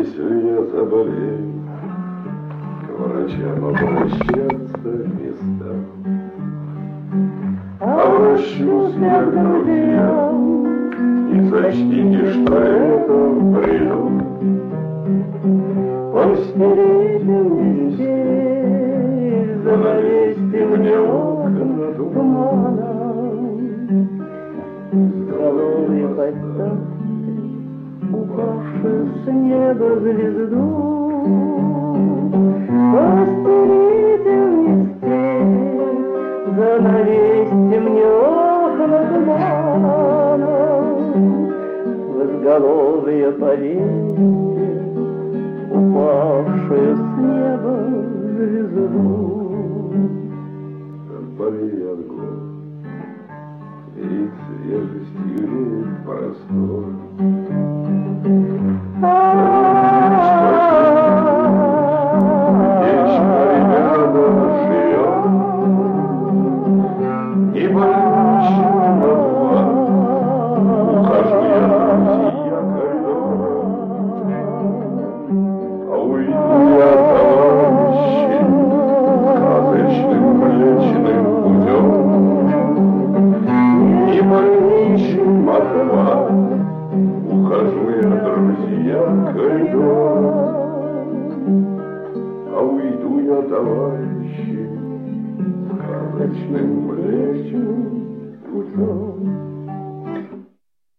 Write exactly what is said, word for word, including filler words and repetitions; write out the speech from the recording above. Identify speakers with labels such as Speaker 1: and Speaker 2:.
Speaker 1: если я заболею, к врачам обращаться не стану. Обращусь я к друзьям, и сочтите, что это бреду. Постелите мне здесь, занавесьте мне окна туманом. Здоровье поставьте, упавшую с неба звезду. Постелите мне здесь, занавесьте мне окна туманом. В изголовье повесьте упавшую с неба звезду. Вдали от гор и свежестью веет простор. Вечно рядом живет и больничный назван. Ухожу я на Руси, я коридор, а уйду я товарищи сказочным млечным путем. И больничный отвал, ухожу я, друзья, коридор, а уйду я, товарищи, сказочным млечным путем.